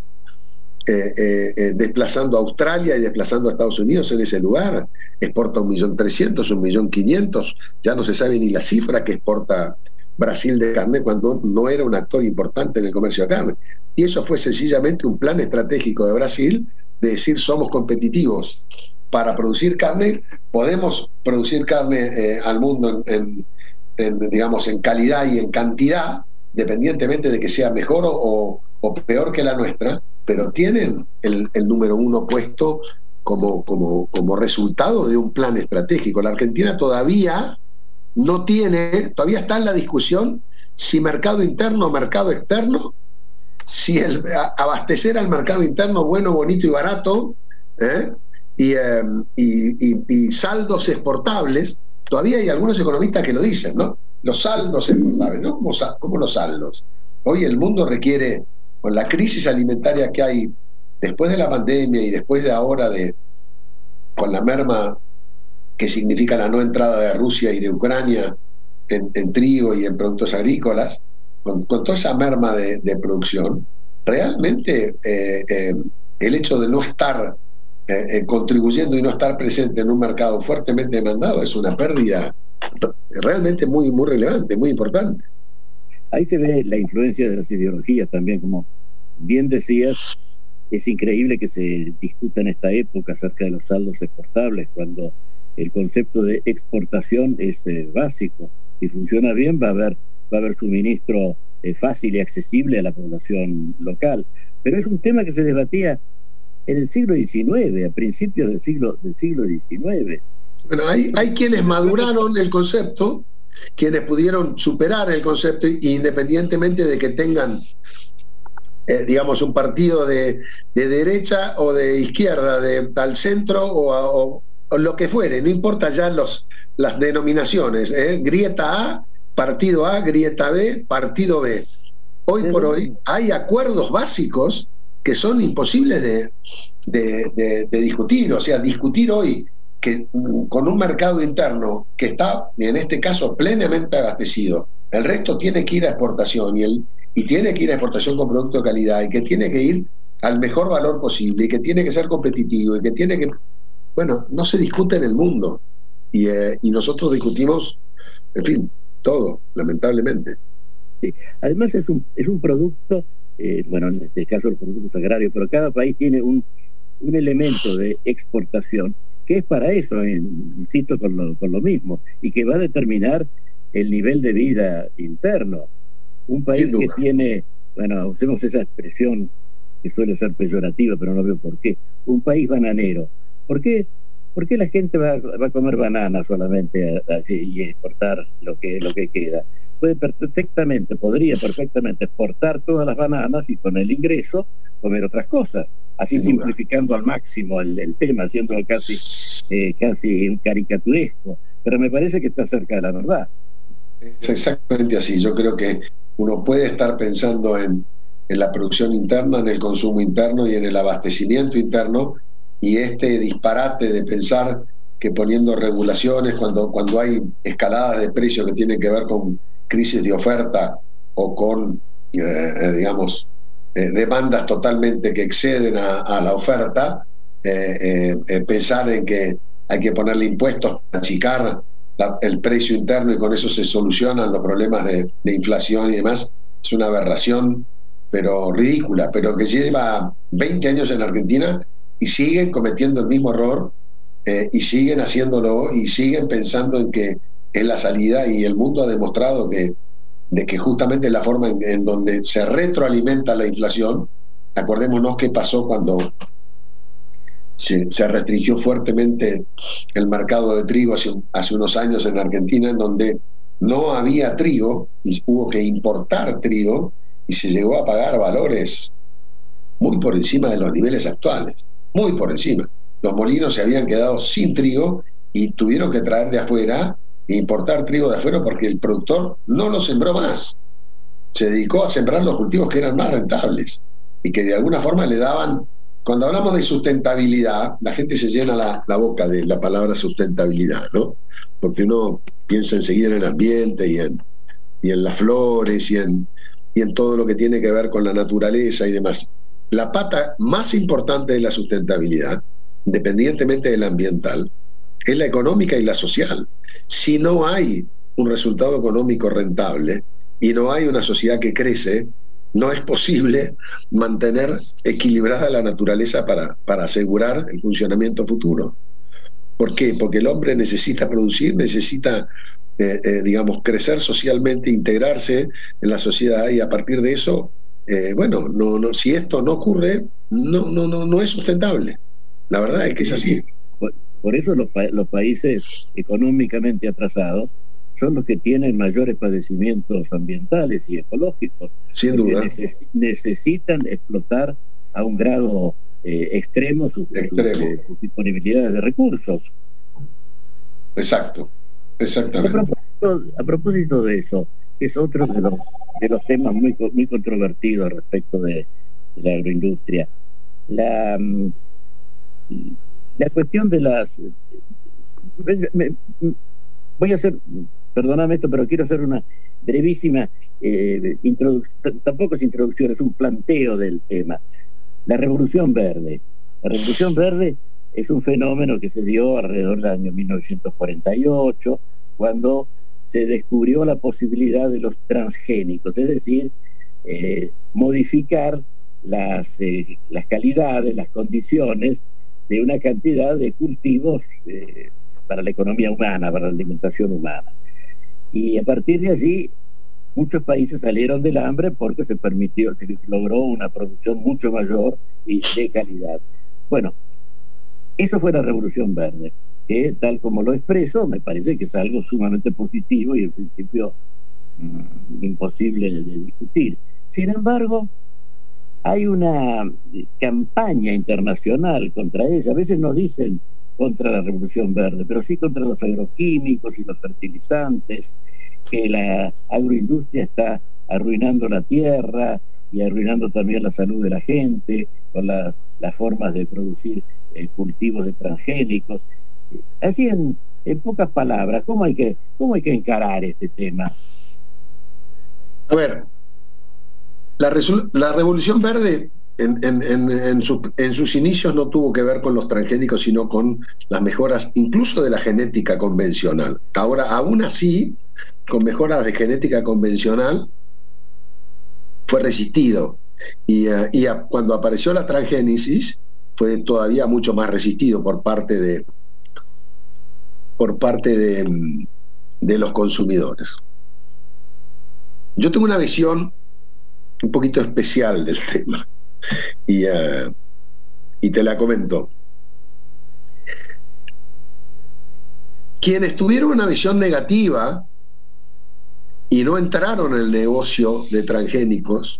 Eh, eh, eh, desplazando a Australia y desplazando a Estados Unidos en ese lugar, exporta un millón trescientos, un millón quinientos, ya no se sabe ni la cifra que exporta Brasil de carne cuando no era un actor importante en el comercio de carne, y eso fue sencillamente un plan estratégico de Brasil de decir somos competitivos para producir carne, podemos producir carne eh, al mundo en, en, en, digamos, en calidad y en cantidad, dependientemente de que sea mejor o, o peor que la nuestra, pero tienen el, el número uno puesto como, como, como resultado de un plan estratégico. La Argentina todavía no tiene, todavía está en la discusión si mercado interno o mercado externo, si el, a, abastecer al mercado interno bueno, bonito y barato, ¿eh? y, eh, y, y, y saldos exportables. Todavía hay algunos economistas que lo dicen, ¿no? Los saldos exportables, ¿no? ¿Cómo, cómo los saldos? Hoy el mundo requiere, con la crisis alimentaria que hay después de la pandemia y después de ahora de con la merma que significa la no entrada de Rusia y de Ucrania en, en trigo y en productos agrícolas, con, con toda esa merma de, de producción, realmente eh, eh, el hecho de no estar eh, eh, contribuyendo y no estar presente en un mercado fuertemente demandado es una pérdida realmente muy, muy relevante, muy importante. Ahí se ve la influencia de las ideologías también, como bien decías, es increíble que se discuta en esta época acerca de los saldos exportables, cuando el concepto de exportación es eh, básico. Si funciona bien va a haber, va a haber suministro eh, fácil y accesible a la población local. Pero es un tema que se debatía en el siglo diecinueve, a principios del siglo, del siglo diecinueve. Bueno, hay, hay quienes maduraron el concepto, quienes pudieron superar el concepto, independientemente de que tengan, eh, digamos, un partido de, de derecha o de izquierda, de al centro o, a, o, o lo que fuere, no importa ya los, las denominaciones, ¿eh? Grieta A, partido A, grieta B, partido B. Hoy por hoy hay acuerdos básicos que son imposibles de, de, de, de discutir, o sea, discutir hoy que con un mercado interno que está, en este caso, plenamente abastecido, el resto tiene que ir a exportación y, el, y tiene que ir a exportación con producto de calidad y que tiene que ir al mejor valor posible y que tiene que ser competitivo y que tiene que... Bueno, no se discute en el mundo y, eh, y nosotros discutimos, en fin, todo, lamentablemente. Sí. Además es un, es un producto, eh, bueno, en este caso el producto agrario, pero cada país tiene un, un elemento de exportación que es para eso, insisto, con lo, con lo mismo, y que va a determinar el nivel de vida interno. Un país que tiene, bueno, usemos esa expresión que suele ser peyorativa, pero no veo por qué, un país bananero. ¿Por qué, por qué la gente va, va a comer banana solamente allí y exportar lo que, lo que queda? Puede perfectamente, podría perfectamente exportar todas las bananas y con el ingreso comer otras cosas, así simplificando al máximo el, el tema, haciéndolo casi eh, casi caricaturesco, pero me parece que está cerca de la verdad. Es exactamente así. Yo creo que uno puede estar pensando en, en la producción interna, en el consumo interno y en el abastecimiento interno, y este disparate de pensar que poniendo regulaciones, cuando, cuando hay escaladas de precios que tienen que ver con crisis de oferta o con, eh, digamos, eh, demandas totalmente que exceden a, a la oferta, eh, eh, eh, pensar en que hay que ponerle impuestos para achicar la, el precio interno y con eso se solucionan los problemas de, de inflación y demás, es una aberración, pero ridícula, pero que lleva veinte años en Argentina y siguen cometiendo el mismo error, eh, y siguen haciéndolo y siguen pensando en que es la salida, y el mundo ha demostrado que, de que justamente la forma en, en donde se retroalimenta la inflación. Acordémonos qué pasó cuando se, se restringió fuertemente el mercado de trigo hace, hace unos años en Argentina, en donde no había trigo y hubo que importar trigo y se llegó a pagar valores muy por encima de los niveles actuales, muy por encima. Los molinos se habían quedado sin trigo y tuvieron que traer de afuera e importar trigo de afuera porque el productor no lo sembró más. Se dedicó a sembrar los cultivos que eran más rentables y que de alguna forma le daban... Cuando hablamos de sustentabilidad, la gente se llena la, la boca de la palabra sustentabilidad, ¿no? Porque uno piensa enseguida en el ambiente y en, y en las flores y en, y en todo lo que tiene que ver con la naturaleza y demás. La pata más importante de la sustentabilidad, independientemente del ambiental, es la económica y la social. Si no hay un resultado económico rentable y no hay una sociedad que crece, no es posible mantener equilibrada la naturaleza para, para asegurar el funcionamiento futuro. ¿Por qué? Porque el hombre necesita producir, necesita, eh, eh, digamos, crecer socialmente, integrarse en la sociedad, y a partir de eso, eh, bueno, no, no, si esto no ocurre, no, no, no, no es sustentable. La verdad es que es así. Por, por eso los, pa los países económicamente atrasados son los que tienen mayores padecimientos ambientales y ecológicos. Sin duda. Neces necesitan explotar a un grado eh, extremo sus, extremo. Sus, sus disponibilidades de recursos. Exacto, exactamente. A propósito, a propósito de eso, es otro de los, de los temas muy, muy controvertidos respecto de, de la agroindustria. La... La cuestión de las... Me, me, voy a hacer, perdóname esto, pero quiero hacer una brevísima eh, introducción, tampoco es introducción, es un planteo del tema. La Revolución Verde. La Revolución Verde es un fenómeno que se dio alrededor del año mil novecientos cuarenta y ocho, cuando se descubrió la posibilidad de los transgénicos, es decir, eh, modificar las, eh, las calidades, las condiciones de una cantidad de cultivos eh, para la economía humana, para la alimentación humana. Y a partir de allí, muchos países salieron del hambre porque se permitió, se logró una producción mucho mayor y de calidad. Bueno, eso fue la Revolución Verde, que tal como lo expreso, me parece que es algo sumamente positivo y en principio mmm, imposible de, de discutir. Sin embargo, hay una campaña internacional contra ella. A veces no dicen contra la Revolución Verde, pero sí contra los agroquímicos y los fertilizantes, que la agroindustria está arruinando la tierra y arruinando también la salud de la gente con la, las formas de producir eh, cultivos de transgénicos. Así en, en pocas palabras, ¿cómo hay que, cómo hay que encarar este tema? A ver, La, la Revolución Verde en, en, en, en, su, en sus inicios no tuvo que ver con los transgénicos, sino con las mejoras incluso de la genética convencional. Ahora, aún así, con mejoras de genética convencional, fue resistido. Y, uh, y a, cuando apareció la transgénesis, fue todavía mucho más resistido por parte de, por parte de, de los consumidores. Yo tengo una visión un poquito especial del tema y, uh, y te la comento. Quienes tuvieron una visión negativa y no entraron en el negocio de transgénicos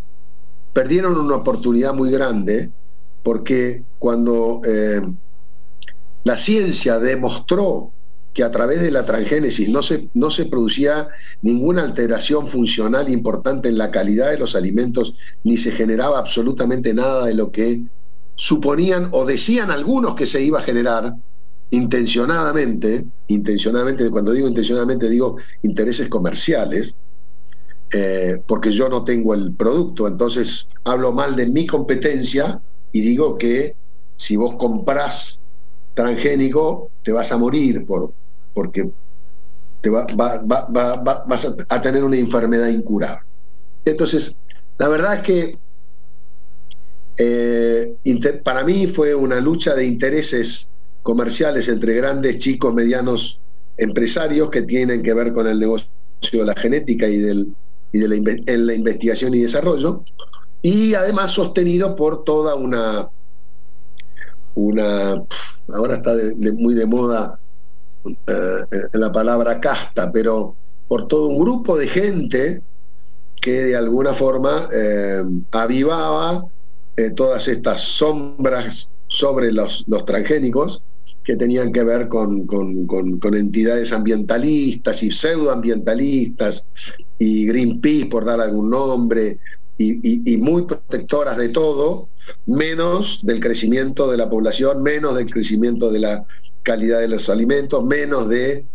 perdieron una oportunidad muy grande, porque cuando eh, la ciencia demostró que a través de la transgénesis no se, no se producía ninguna alteración funcional importante en la calidad de los alimentos, ni se generaba absolutamente nada de lo que suponían o decían algunos que se iba a generar intencionadamente, intencionadamente, cuando digo intencionadamente digo intereses comerciales, eh, porque yo no tengo el producto, entonces hablo mal de mi competencia y digo que si vos comprás transgénico te vas a morir por, porque te va, va, va, va, va, vas a, a tener una enfermedad incurable. Entonces, la verdad es que eh, inter, para mí fue una lucha de intereses comerciales entre grandes, chicos, medianos empresarios que tienen que ver con el negocio de la genética y, del, y de la, en la investigación y desarrollo, y además sostenido por toda una una ahora está de, de, muy de moda eh, la palabra casta, pero por todo un grupo de gente que de alguna forma eh, avivaba eh, todas estas sombras sobre los, los transgénicos que tenían que ver con, con, con, con entidades ambientalistas y pseudoambientalistas y Greenpeace, por dar algún nombre, y, y, y muy protectoras de todo, menos del crecimiento de la población, menos del crecimiento de la calidad de los alimentos, menos de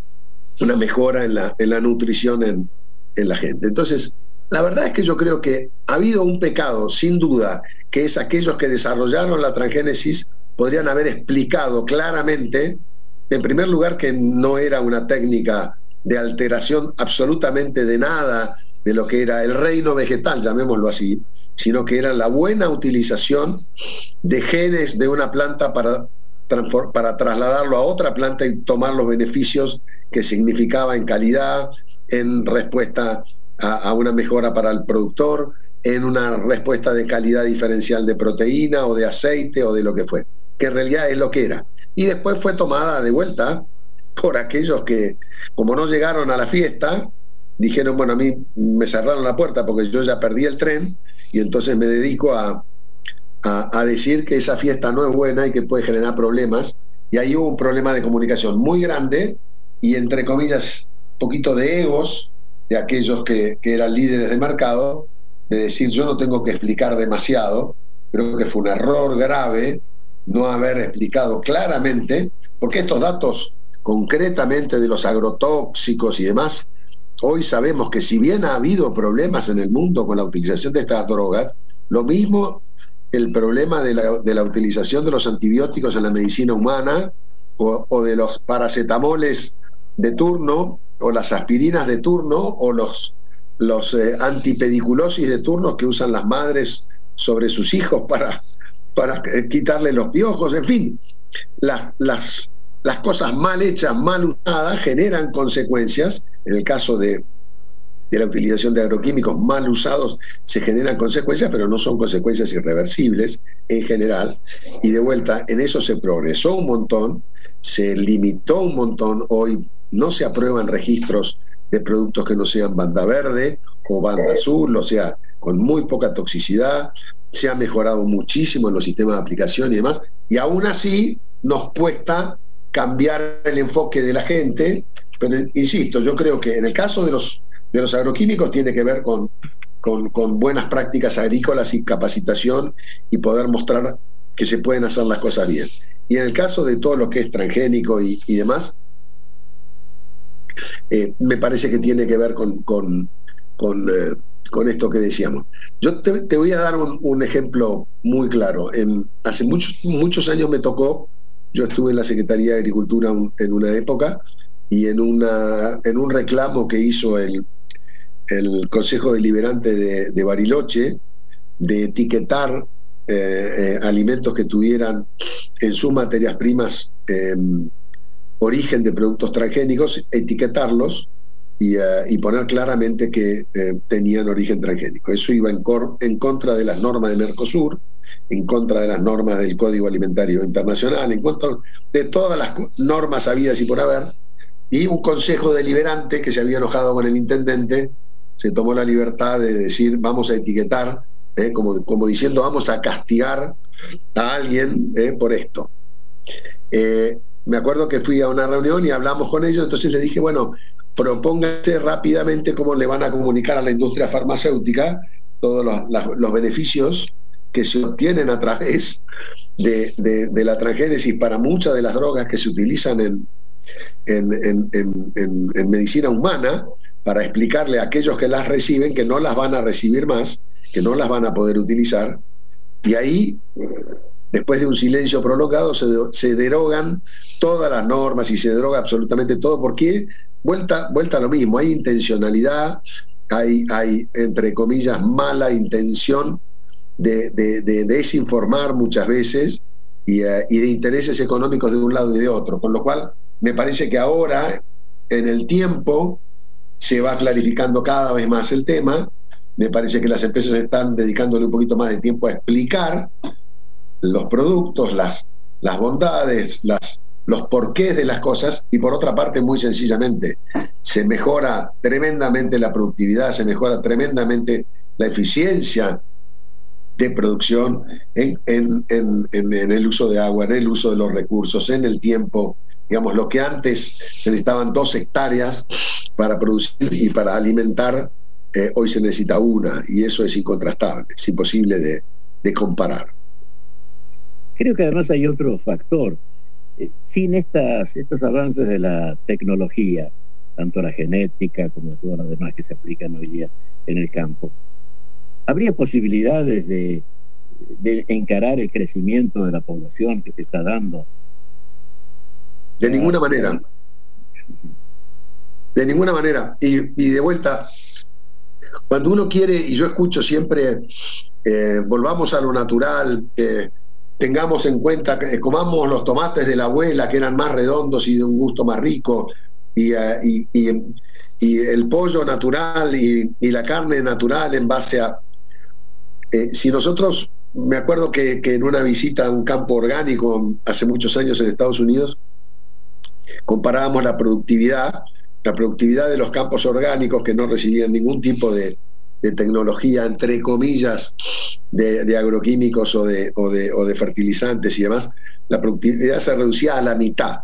una mejora en la, en la nutrición en, en la gente. Entonces, la verdad es que yo creo que ha habido un pecado, sin duda, que es aquellos que desarrollaron la transgénesis podrían haber explicado claramente, en primer lugar, que no era una técnica de alteración absolutamente de nada de lo que era el reino vegetal, llamémoslo así, sino que era la buena utilización de genes de una planta para, para trasladarlo a otra planta y tomar los beneficios que significaba en calidad, en respuesta a, a una mejora para el productor, en una respuesta de calidad diferencial de proteína o de aceite o de lo que fue, que en realidad es lo que era. Y después fue tomada de vuelta por aquellos que, como no llegaron a la fiesta, dijeron, bueno, a mí me cerraron la puerta porque yo ya perdí el tren y entonces me dedico a, a, a decir que esa fiesta no es buena y que puede generar problemas. Y ahí hubo un problema de comunicación muy grande y, entre comillas, un poquito de egos de aquellos que, que eran líderes de mercado, de decir, yo no tengo que explicar demasiado. Creo que fue un error grave no haber explicado claramente, porque estos datos concretamente de los agrotóxicos y demás, hoy sabemos que si bien ha habido problemas en el mundo con la utilización de estas drogas, lo mismo el problema de la, de la utilización de los antibióticos en la medicina humana o, o de los paracetamoles de turno o las aspirinas de turno o los, los eh, antipediculosis de turno que usan las madres sobre sus hijos para, para eh, quitarle los piojos, en fin, las, las, las cosas mal hechas, mal usadas generan consecuencias. En el caso de, de la utilización de agroquímicos mal usados se generan consecuencias, pero no son consecuencias irreversibles en general. Y de vuelta, en eso se progresó un montón, se limitó un montón. Hoy no se aprueban registros de productos que no sean banda verde o banda azul, o sea, con muy poca toxicidad. Se ha mejorado muchísimo en los sistemas de aplicación y demás, y aún así nos cuesta cambiar el enfoque de la gente. Pero insisto, yo creo que en el caso de los, de los agroquímicos tiene que ver con, con, con buenas prácticas agrícolas y capacitación y poder mostrar que se pueden hacer las cosas bien. Y en el caso de todo lo que es transgénico y, y demás, eh, me parece que tiene que ver con, con, con, eh, con esto que decíamos. Yo te, te voy a dar un, un ejemplo muy claro. En, hace muchos, muchos años me tocó, yo estuve en la Secretaría de Agricultura un, en una época, y en, una, en un reclamo que hizo el, el Consejo Deliberante de, de Bariloche de etiquetar eh, eh, alimentos que tuvieran en sus materias primas eh, origen de productos transgénicos, etiquetarlos y, uh, y poner claramente que eh, tenían origen transgénico. Eso iba en, cor, en contra de las normas de Mercosur, en contra de las normas del Código Alimentario Internacional, en contra de todas las normas habidas y por haber. Y un consejo deliberante que se había enojado con el intendente se tomó la libertad de decir vamos a etiquetar, eh, como, como diciendo vamos a castigar a alguien eh, por esto. Eh, me acuerdo que fui a una reunión y hablamos con ellos, entonces les dije, bueno, propónganse rápidamente cómo le van a comunicar a la industria farmacéutica todos los, las, los beneficios que se obtienen a través de, de, de la transgénesis para muchas de las drogas que se utilizan en, en, en, en, en, en medicina humana, para explicarle a aquellos que las reciben que no las van a recibir más, que no las van a poder utilizar, y ahí, después de un silencio prolongado, se, se derogan todas las normas y se deroga absolutamente todo, porque vuelta, vuelta a lo mismo, hay intencionalidad, hay, hay entre comillas mala intención de, de, de desinformar muchas veces y, uh, y de intereses económicos de un lado y de otro, con lo cual me parece que ahora en el tiempo se va clarificando cada vez más el tema. Me parece que las empresas están dedicándole un poquito más de tiempo a explicar los productos, las, las bondades, las, los porqués de las cosas, y por otra parte, muy sencillamente, se mejora tremendamente la productividad, se mejora tremendamente la eficiencia de producción en, en, en, en, en el uso de agua, en el uso de los recursos, en el tiempo. Digamos, lo que antes se necesitaban dos hectáreas para producir y para alimentar, eh, hoy se necesita una, y eso es incontrastable, es imposible de, de comparar. Creo que además hay otro factor. Eh, sin estas, estos avances de la tecnología, tanto la genética como todas las demás que se aplican hoy día en el campo, ¿habría posibilidades de, de encarar el crecimiento de la población que se está dando? De ninguna manera. De ninguna manera. Y, y de vuelta, cuando uno quiere, y yo escucho siempre, eh, volvamos a lo natural, eh, tengamos en cuenta que comamos los tomates de la abuela, que eran más redondos y de un gusto más rico, y, uh, y, y, y el pollo natural y, y la carne natural en base a... Eh, si nosotros, me acuerdo que, que en una visita a un campo orgánico hace muchos años en Estados Unidos, comparábamos la productividad, la productividad de los campos orgánicos que no recibían ningún tipo de, de tecnología, entre comillas, de, de agroquímicos o de, o, de, o de fertilizantes y demás. La productividad se reducía a la mitad,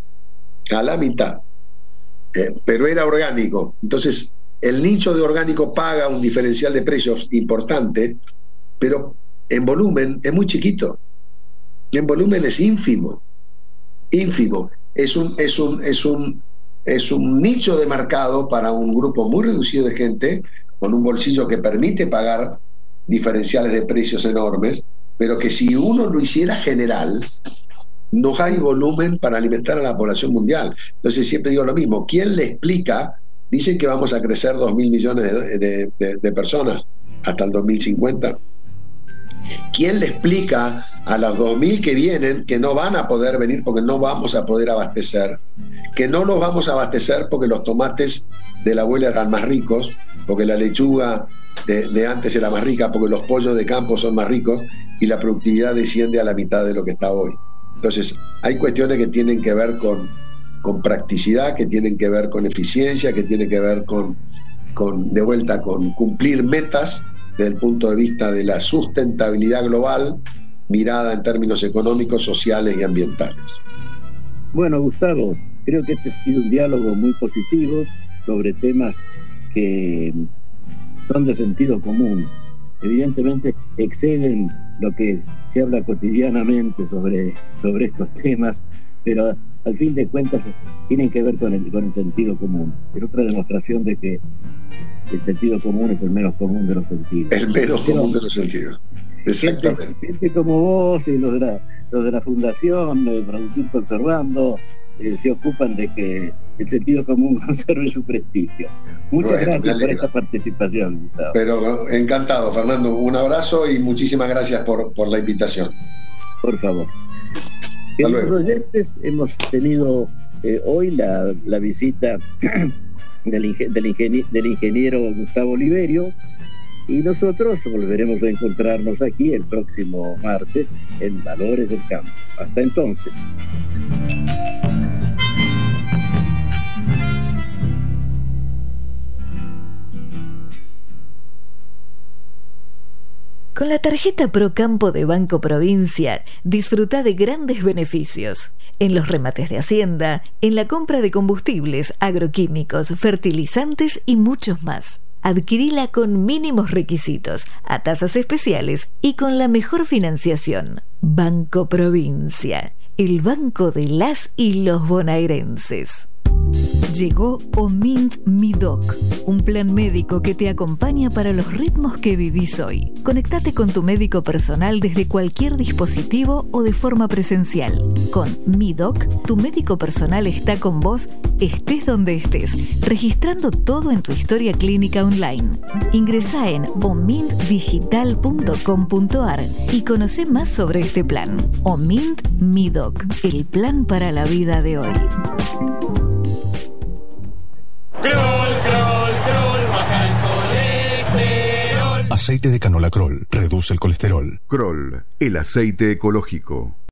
a la mitad, eh, pero era orgánico. Entonces, el nicho de orgánico paga un diferencial de precios importante, pero en volumen es muy chiquito, en volumen es ínfimo, ínfimo. Es un, es un, es un, es un nicho de mercado para un grupo muy reducido de gente, con un bolsillo que permite pagar diferenciales de precios enormes, pero que si uno lo hiciera general, no hay volumen para alimentar a la población mundial. Entonces siempre digo lo mismo, ¿quién le explica? Dicen que vamos a crecer dos mil millones de, de, de, de personas hasta el dos mil cincuenta. ¿Quién le explica a los dos mil que vienen que no van a poder venir porque no vamos a poder abastecer? Que no los vamos a abastecer porque los tomates de la abuela eran más ricos, porque la lechuga de, de antes era más rica, porque los pollos de campo son más ricos y la productividad desciende a la mitad de lo que está hoy. Entonces, hay cuestiones que tienen que ver con, con practicidad, que tienen que ver con eficiencia, que tienen que ver con, con, de vuelta, con cumplir metas desde el punto de vista de la sustentabilidad global, mirada en términos económicos, sociales y ambientales. Bueno, Gustavo, creo que este ha sido un diálogo muy positivo sobre temas que son de sentido común. Evidentemente exceden lo que se habla cotidianamente sobre, sobre estos temas, pero al fin de cuentas tienen que ver con el, con el sentido común. Es otra demostración de que el sentido común es el menos común de los sentidos. El menos pero, común de los sentidos. Exactamente. Gente, gente como vos y los de la, los de la Fundación de Producir Conservando eh, se ocupan de que el sentido común conserve su prestigio. Muchas bueno, gracias por esta participación, Gustavo. Pero encantado, Fernando. Un abrazo y muchísimas gracias por, por la invitación. Por favor. Queridos oyentes, hemos tenido eh, hoy la, la visita del, ingen del, ingeniero, del ingeniero Gustavo Oliverio, y nosotros volveremos a encontrarnos aquí el próximo martes en Valores del Campo. Hasta entonces. Con Con la tarjeta Procampo de Banco Provincia, disfruta de grandes beneficios. En los remates de Hacienda, en la compra de combustibles, agroquímicos, fertilizantes y muchos más. Adquirila con mínimos requisitos, a tasas especiales y con la mejor financiación. Banco Provincia, el banco de las y los bonaerenses. Llegó Omint MiDoc, un plan médico que te acompaña para los ritmos que vivís hoy. Conectate con tu médico personal desde cualquier dispositivo o de forma presencial. Con MiDoc, tu médico personal está con vos, estés donde estés, registrando todo en tu historia clínica online. Ingresá en omint digital punto com punto ar y conoce más sobre este plan. Omint MiDoc, el plan para la vida de hoy. Kroll, Kroll, Kroll, baja el colesterol. Aceite de canola Kroll reduce el colesterol. Kroll, el aceite ecológico.